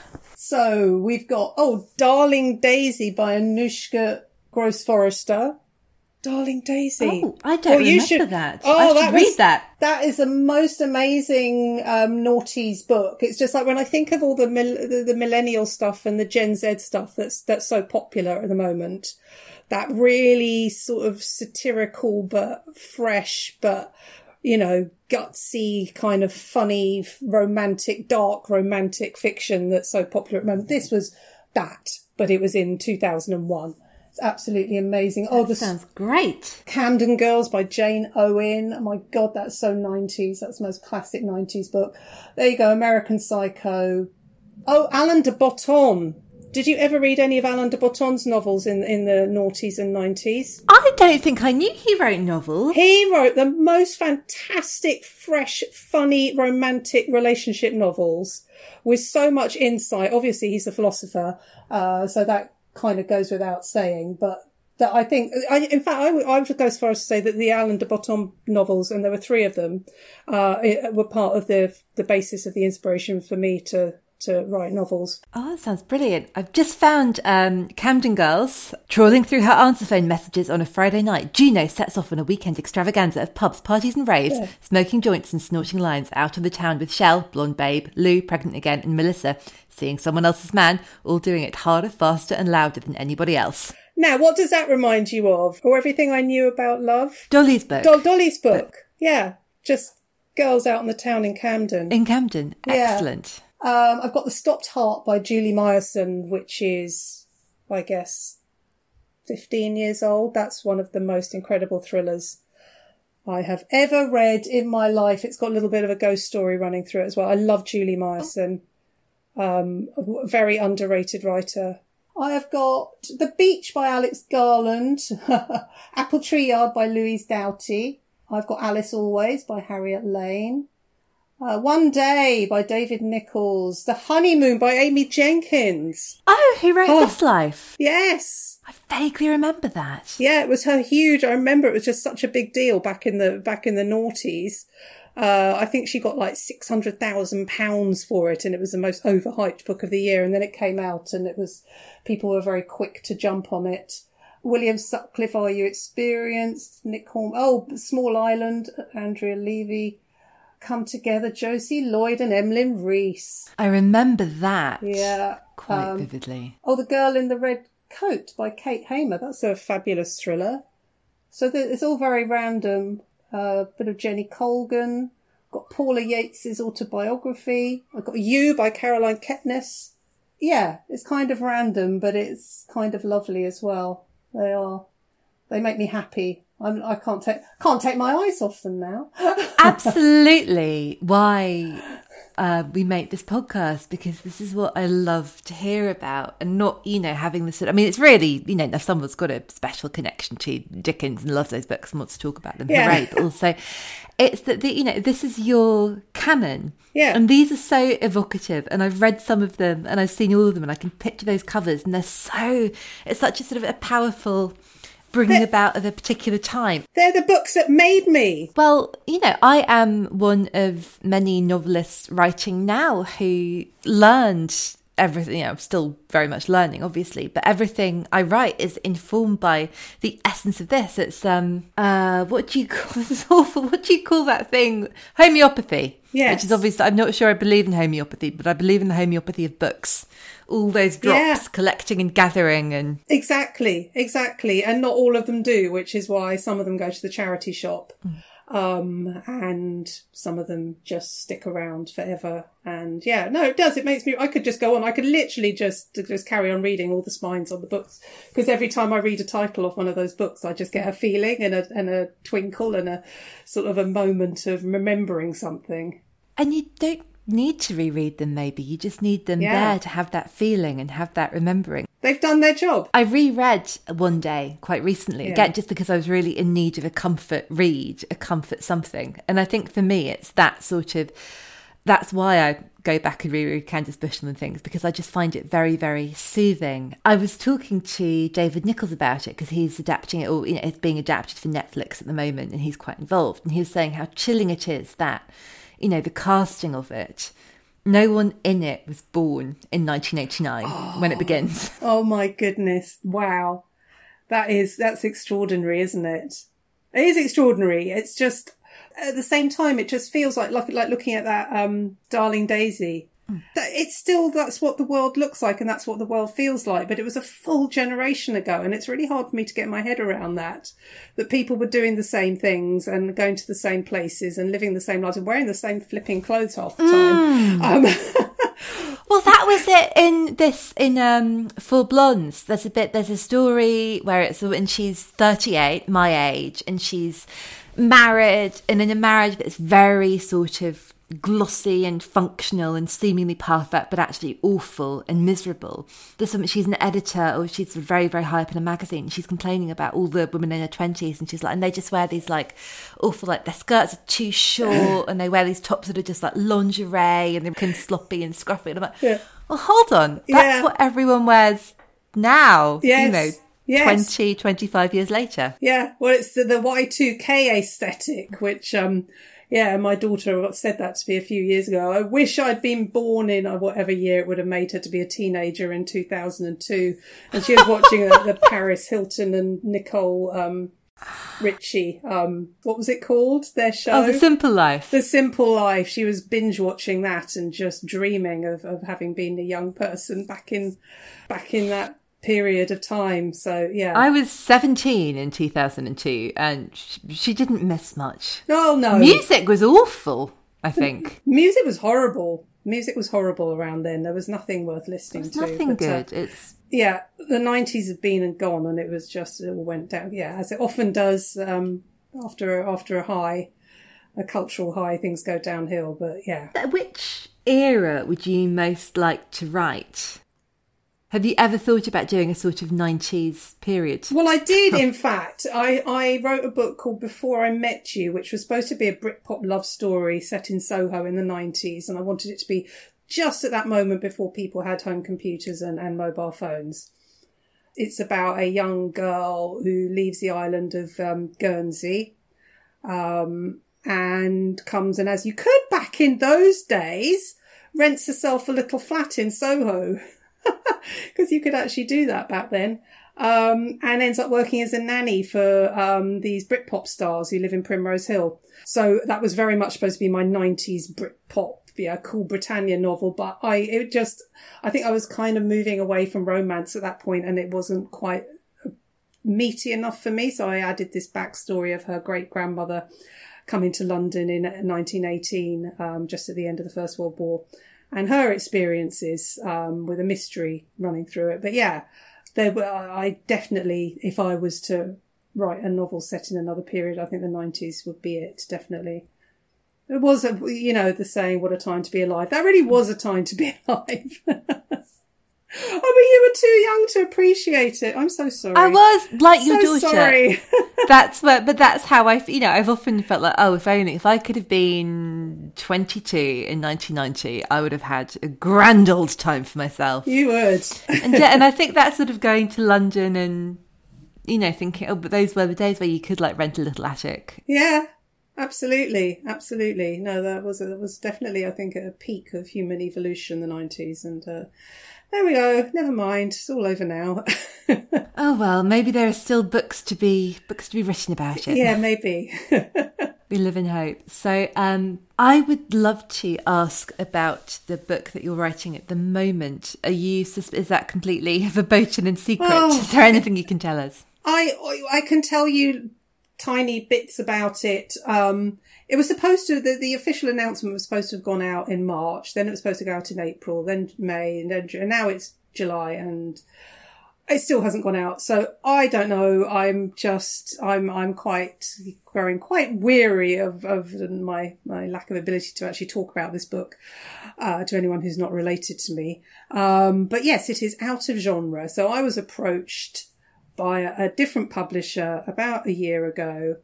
So we've got, oh, Darling Daisy by Anushka Gross-Forrester. Darling Daisy. Oh, I don't well, remember you should, that. Oh, I should that read was, that. That is the most amazing um, noughties book. It's just like when I think of all the, mil- the the millennial stuff and the Gen Z stuff that's that's so popular at the moment, that really sort of satirical but fresh but, you know, gutsy kind of funny, romantic, dark romantic fiction that's so popular at the moment. This was that, but it was in two thousand one. It's absolutely amazing. Oh, That the sounds great. Camden Girls by Jane Owen. Oh my God, that's so nineties. That's the most classic nineties book. There you go. American Psycho. Oh, Alain de Botton. Did you ever read any of Alain de Botton's novels in, in the noughties and nineties? I don't think I knew he wrote novels. He wrote the most fantastic, fresh, funny, romantic relationship novels with so much insight. Obviously, he's a philosopher, uh, so that kind of goes without saying, but that I think, I, in fact, I would, I would go as far as to say that the Alain de Botton novels, and there were three of them, uh, it, were part of the the basis of the inspiration for me to to write novels. Oh, that sounds brilliant. I've just found um, Camden Girls. Trawling through her answer phone messages on a Friday night, Juno sets off on a weekend extravaganza of pubs, parties and raves, Yeah. smoking joints and snorting lines out of the town with Shell, blonde babe, Lou, pregnant again, and Melissa, seeing someone else's man, all doing it harder, faster and louder than anybody else. Now, what does that remind you of? Or Everything I Knew About Love? Dolly's book. Do- Dolly's book. Yeah, just girls out in the town in Camden. In Camden. Yeah. Excellent. Um, I've got The Stopped Heart by Julie Myerson, which is, I guess, fifteen years old. That's one of the most incredible thrillers I have ever read in my life. It's got a little bit of a ghost story running through it as well. I love Julie Myerson. Um, a very underrated writer. I have got The Beach by Alex Garland, Apple Tree Yard by Louise Doughty. I've got Alice Always by Harriet Lane. Uh, One Day by David Nichols. The Honeymoon by Amy Jenkins. Oh, who wrote Oh. This Life? Yes. I vaguely remember that. Yeah, it was her huge. I remember it was just such a big deal back in the, back in the noughties. Uh, I think she got like six hundred thousand pounds for it, and it was the most overhyped book of the year. And then it came out and it was, people were very quick to jump on it. William Sutcliffe, Are You Experienced? Nick Horn. Oh, Small Island, Andrea Levy. Come Together, Josie Lloyd and Emlyn Reese. I remember that. Yeah. Quite um, vividly. Oh, The Girl in the Red Coat by Kate Hamer. That's a fabulous thriller. So the, it's all very random. A uh, bit of Jenny Colgan. Got Paula Yates's autobiography. I've got You by Caroline Kepnes. Yeah, it's kind of random, but it's kind of lovely as well. They are. They make me happy. I'm, I can't take can't take my eyes off them now. Absolutely why uh, we make this podcast, because this is what I love to hear about, and not, you know, having this. I mean, it's really, you know, if someone's got a special connection to Dickens and loves those books and wants to talk about them, Yeah. hooray! But also, it's that the, you know, this is your canon. Yeah. And these are so evocative, and I've read some of them and I've seen all of them, and I can picture those covers, and they're so, it's such a sort of a powerful bringing about of a particular time. They're the books that made me. Well, you know, I am one of many novelists writing now who learned everything. You know, I'm still very much learning, obviously, but everything I write is informed by the essence of this. It's, um, uh, what do you call this? Is awful. What do you call that thing? Homeopathy. Yes. Which is obviously, I'm not sure I believe in homeopathy, but I believe in the homeopathy of books. All those drops, Yeah. collecting and gathering, and Exactly, exactly. And not all of them do, which is why some of them go to the charity shop. Um, and some of them just stick around forever. And yeah, no, it does. It makes me, I could just go on. I could literally just, just carry on reading all the spines on the books. Because every time I read a title of one of those books, I just get a feeling and a, and a twinkle and a sort of a moment of remembering something. and you don't need to reread them. Maybe you just need them Yeah. there to have that feeling and have that remembering. They've done their job. I reread One Day quite recently, Yeah. again, just because I was really in need of a comfort read, a comfort something. And I think for me, it's that sort of, that's why I go back and reread Candace Bushnell and things, because I just find it very, very soothing. I was talking to David Nichols about it because he's adapting it, or, you know, it's being adapted for Netflix at the moment, and he's quite involved. And he was saying how chilling it is that, you know, the casting of it, no one in it was born in nineteen eighty-nine oh. when it begins. Oh my goodness. Wow. That is, that's extraordinary, isn't it? It is extraordinary. It's just, at the same time, it just feels like, like, like looking at that, um, Darling Daisy. Mm. That it's still, that's what the world looks like and that's what the world feels like. But it was a full generation ago. And it's really hard for me to get my head around that, that people were doing the same things and going to the same places and living the same lives and wearing the same flipping clothes half the time. Mm. Um, Well, that was it in this, in um, Full Blondes. There's a bit, there's a story where it's when she's thirty-eight, my age, and she's married, and in a marriage that's very sort of glossy and functional and seemingly perfect, but actually awful and miserable. There's something, she's an editor, or she's very, very high up in a magazine, and she's complaining about all the women in her twenties, and she's like, and they just wear these like awful, like their skirts are too short, and they wear these tops that are just like lingerie, and they're kind of sloppy and scruffy. And I'm like, yeah. Well, hold on, that's yeah. what everyone wears now. Yes. You know, yes. twenty, twenty-five years later. Yeah, well, it's the, the Y two K aesthetic, which um yeah, my daughter said that to me a few years ago. I wish I'd been born in whatever year it would have made her to be a teenager in two thousand two. And she was watching the, the Paris Hilton and Nicole um, Richie. Um, what was it called? Their show? Oh, The Simple Life. The Simple Life. She was binge watching that and just dreaming of, of having been a young person back in back in that period of time. So yeah, I was seventeen in two thousand two, and she, she didn't miss much. No, no, music was awful. I think music was horrible. Music was horrible around then. There was nothing worth listening There's to. Nothing but, good. Uh, it's yeah, the nineties have been and gone, and it was just it all went down. Yeah, as it often does um, after after a high, a cultural high, things go downhill. But yeah, which era would you most like to write? Have you ever thought about doing a sort of nineties period? Well, I did, in fact. I, I wrote a book called Before I Met You, which was supposed to be a Britpop love story set in Soho in the nineties. And I wanted it to be just at that moment before people had home computers and, and mobile phones. It's about a young girl who leaves the island of um, Guernsey um, and comes, and as you could back in those days, rents herself a little flat in Soho. Because you could actually do that back then, um, and ends up working as a nanny for um, these Britpop stars who live in Primrose Hill. So that was very much supposed to be my nineties Britpop, yeah, Cool Britannia novel. But I, it just, I think I was kind of moving away from romance at that point, and it wasn't quite meaty enough for me. So I added this backstory of her great grandmother coming to London in nineteen eighteen, um, just at the end of the First World War. And her experiences um, with a mystery running through it. But yeah, there were, I definitely, if I was to write a novel set in another period, I think the nineties would be it, definitely. It was, a, you know, the saying, what a time to be alive. That really was a time to be alive. Oh, but you were too young to appreciate it. I'm so sorry. I was like your so daughter. Sorry. That's what, but that's how I, you know, I've often felt like, oh, if only, if I could have been twenty-two in nineteen ninety, I would have had a grand old time for myself. You would. and and I think that's sort of going to London and, you know, thinking, oh, but those were the days where you could like rent a little attic. Yeah. Absolutely, absolutely. No, that was that was definitely, I think, at a peak of human evolution, the nineties, and uh, there we go. Never mind, it's all over now. Oh well, maybe there are still books to be books to be written about it. Yeah, maybe. We live in hope. So, um, I would love to ask about the book that you're writing at the moment. Are you? Is that completely verboten and secret? Oh, is there anything you can tell us? I I can tell you tiny bits about it. Um, it was supposed to, the, the official announcement was supposed to have gone out in March, then it was supposed to go out in April, then May, and, then, and now it's July, and it still hasn't gone out. So I don't know. I'm just, I'm, I'm quite, growing quite weary of, of my, my lack of ability to actually talk about this book, uh, to anyone who's not related to me. Um, but yes, it is out of genre. So I was approached by a, a different publisher about a year ago.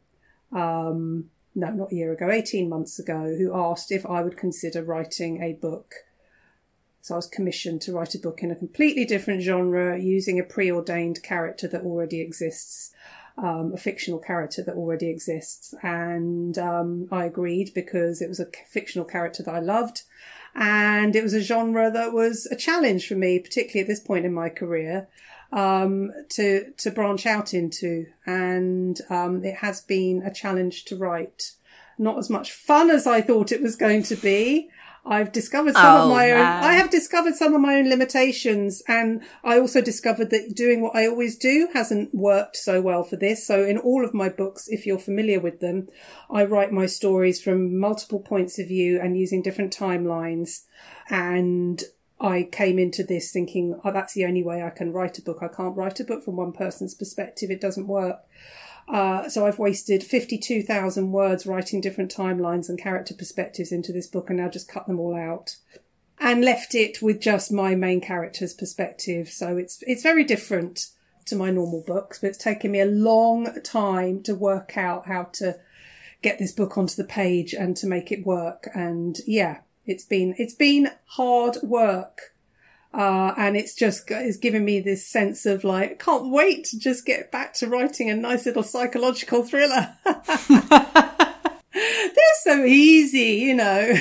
Um, no, not a year ago, eighteen months ago, who asked if I would consider writing a book. So I was commissioned to write a book in a completely different genre using a preordained character that already exists, um, a fictional character that already exists. And um, I agreed because it was a fictional character that I loved. And it was a genre that was a challenge for me, particularly at this point in my career. um, to to branch out into, and um, it has been a challenge to write. Not as much fun as I thought it was going to be. I've discovered some oh, of my man. own, I have discovered some of my own limitations, and I also discovered that doing what I always do hasn't worked so well for this. So in all of my books, if you're familiar with them, I write my stories from multiple points of view and using different timelines. And I came into this thinking, oh, that's the only way I can write a book. I can't write a book from one person's perspective. It doesn't work. Uh, so I've wasted fifty-two thousand words writing different timelines and character perspectives into this book, and now just cut them all out and left it with just my main character's perspective. So it's, it's very different to my normal books, but it's taken me a long time to work out how to get this book onto the page and to make it work. And yeah, it's been, it's been hard work. Uh, and it's just, it's given me this sense of like, can't wait to just get back to writing a nice little psychological thriller. They're so easy, you know.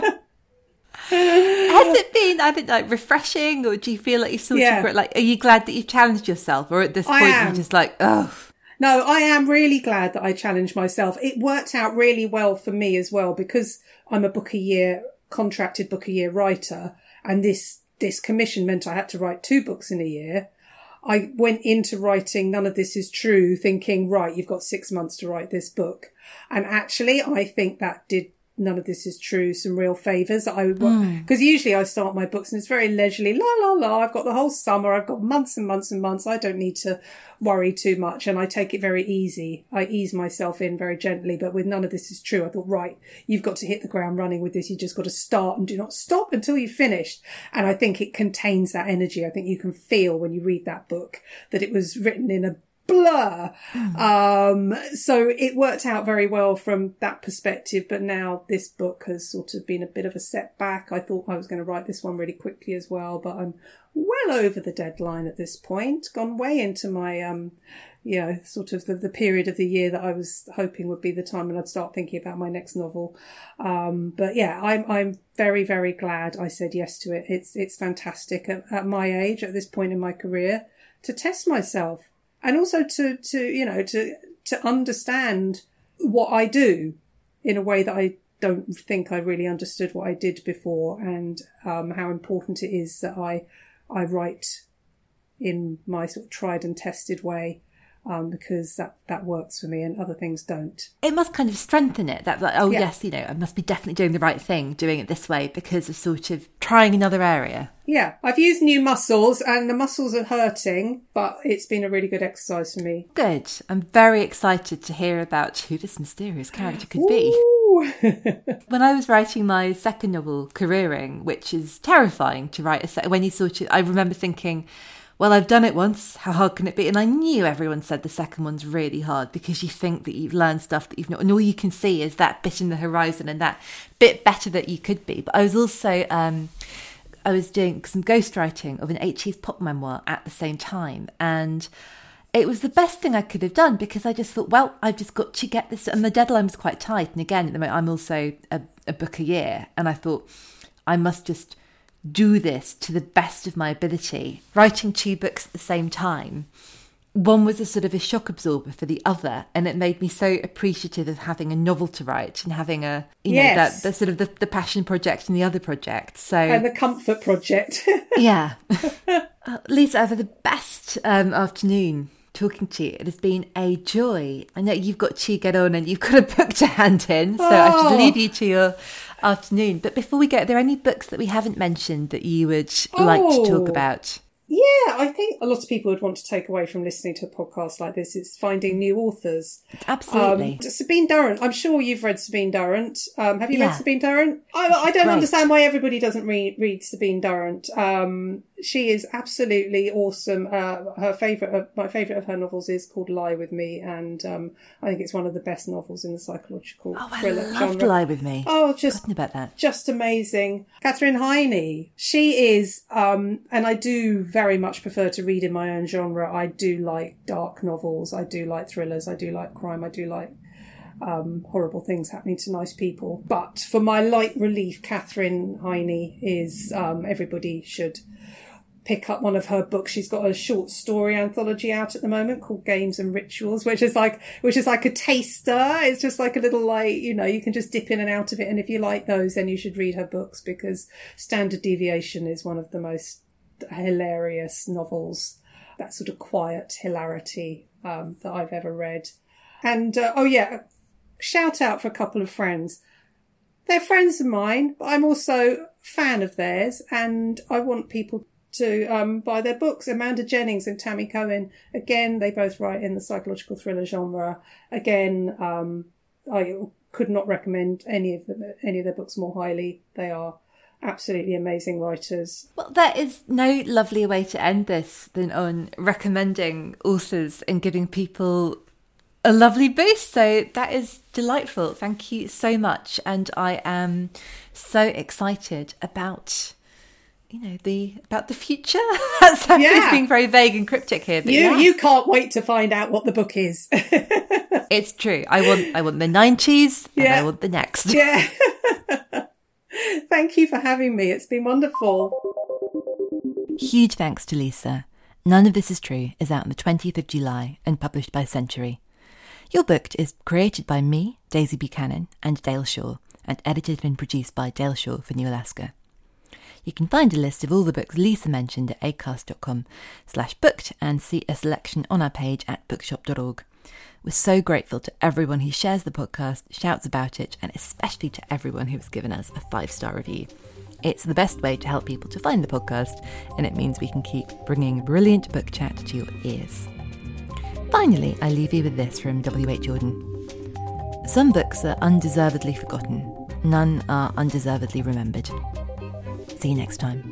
Has it been, I don't know, refreshing, or do you feel like you've sort Yeah. of, like, are you glad that you've challenged yourself, or at this I point am. you're just like, oh. No, I am really glad that I challenged myself. It worked out really well for me as well, because I'm a book a year, contracted book a year writer, and this This commission meant I had to write two books in a year. I went into writing None of This Is True thinking, right, you've got six months to write this book. And actually, I think that did None of This Is True some real favours. I because mm. usually I start my books and it's very leisurely, la, la, la. I've got the whole summer. I've got months and months and months. I don't need to worry too much. And I take it very easy. I ease myself in very gently. But with None of This Is True, I thought, right, you've got to hit the ground running with this. You just got to start and do not stop until you've finished. And I think it contains that energy. I think you can feel when you read that book that it was written in a blur. Mm. Um, so it worked out very well from that perspective. But now this book has sort of been a bit of a setback. I thought I was going to write this one really quickly as well, but I'm well over the deadline at this point, gone way into my, um, you know, sort of the, the period of the year that I was hoping would be the time when I'd start thinking about my next novel. Um, but yeah, I'm, I'm very, very glad I said yes to it. It's, it's fantastic at, at my age, at this point in my career, to test myself. And also to, to, you know, to, to understand what I do in a way that I don't think I really understood what I did before, and, um, how important it is that I, I write in my sort of tried and tested way. Um, because that, that works for me and other things don't. It must kind of strengthen it, that like, oh yeah. yes, you know, I must be definitely doing the right thing, doing it this way, because of sort of trying another area. Yeah, I've used new muscles and the muscles are hurting, but it's been a really good exercise for me. Good. I'm very excited to hear about who this mysterious character could be. When I was writing my second novel, Careering, which is terrifying to write, a se- when you sort of, I remember thinking, well, I've done it once, how hard can it be? And I knew everyone said the second one's really hard because you think that you've learned stuff that you've not, and all you can see is that bit in the horizon and that bit better that you could be. But I was also, um, I was doing some ghostwriting of an H E's pop memoir at the same time. And it was the best thing I could have done because I just thought, well, I've just got to get this. And the deadline was quite tight. And again, at the moment, I'm also a, a book a year. And I thought, I must just do this to the best of my ability. Writing two books at the same time, one was a sort of a shock absorber for the other, and it made me so appreciative of having a novel to write and having a, you know, yes. that the sort of the, the passion project and the other project. So and the comfort project. yeah. uh, Lisa, I've had the best um, afternoon talking to you. It has been a joy. I know you've got to get on and you've got a book to hand in, so oh. I should leave you to your afternoon. But before we go, are there any books that we haven't mentioned that you would oh. like to talk about? Yeah, I think a lot of people would want to take away from listening to a podcast like this is finding new authors. Absolutely. Um, Sabine Durrant. I'm sure you've read Sabine Durrant. Um, have you yeah. read Sabine Durrant? I, I don't Great. understand why everybody doesn't read, read Sabine Durrant. Um, she is absolutely awesome. Uh, her favourite, uh, my favourite of her novels is called Lie With Me, and um, I think it's one of the best novels in the psychological oh, thriller I loved genre. Lie With Me. Oh, just Forgotten about that. Just amazing. Katherine Heine. She is, um, and I do very much prefer to read in my own genre. I do like dark novels. I do like thrillers. I do like crime. I do like um, horrible things happening to nice people. But for my light relief, Katherine Heine is, um, everybody should pick up one of her books. She's got a short story anthology out at the moment called Games and Rituals, which is like, which is like a taster. It's just like a little, like, you know, you can just dip in and out of it. And if you like those, then you should read her books, because Standard Deviation is one of the most hilarious novels, that sort of quiet hilarity, um, that I've ever read. And, uh, oh yeah, shout out for a couple of friends. They're friends of mine, but I'm also a fan of theirs, and I want people to um, buy their books. Amanda Jennings and Tammy Cohen, again, they both write in the psychological thriller genre. Again, um, I could not recommend any of them, any of their books more highly. They are absolutely amazing writers. Well, there is no lovelier way to end this than on recommending authors and giving people a lovely boost. So that is delightful. Thank you so much. And I am so excited about, you know, the about the future. That's yeah. being very vague and cryptic here. But you yeah. you can't wait to find out what the book is. It's true. I want I want the nineties and yeah. I want the next. Yeah. Thank you for having me. It's been wonderful. Huge thanks to Lisa. None of This Is True is out on the twentieth of July and published by Century. You're Booked is created by me, Daisy Buchanan, and Dale Shaw, and edited and produced by Dale Shaw for New Alaska. You can find a list of all the books Lisa mentioned at acast.com slash booked and see a selection on our page at bookshop dot org. We're so grateful to everyone who shares the podcast, shouts about it, and especially to everyone who has given us a five-star review. It's the best way to help people to find the podcast, and it means we can keep bringing brilliant book chat to your ears. Finally, I leave you with this from W H Jordan. Some books are undeservedly forgotten. None are undeservedly remembered. See you next time.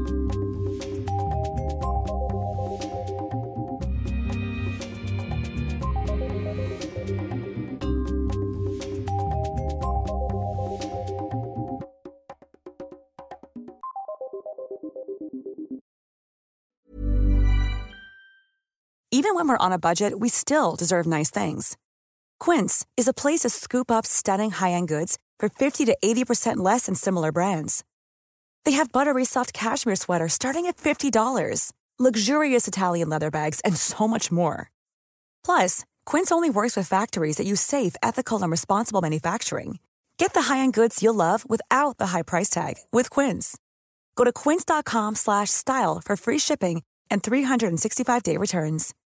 Even when we're on a budget, we still deserve nice things. Quince is a place to scoop up stunning high-end goods for fifty to eighty percent less than similar brands. They have buttery soft cashmere sweaters starting at fifty dollars, luxurious Italian leather bags, and so much more. Plus, Quince only works with factories that use safe, ethical, and responsible manufacturing. Get the high-end goods you'll love without the high price tag with Quince. Go to quince.com slash style for free shipping and three sixty-five day returns.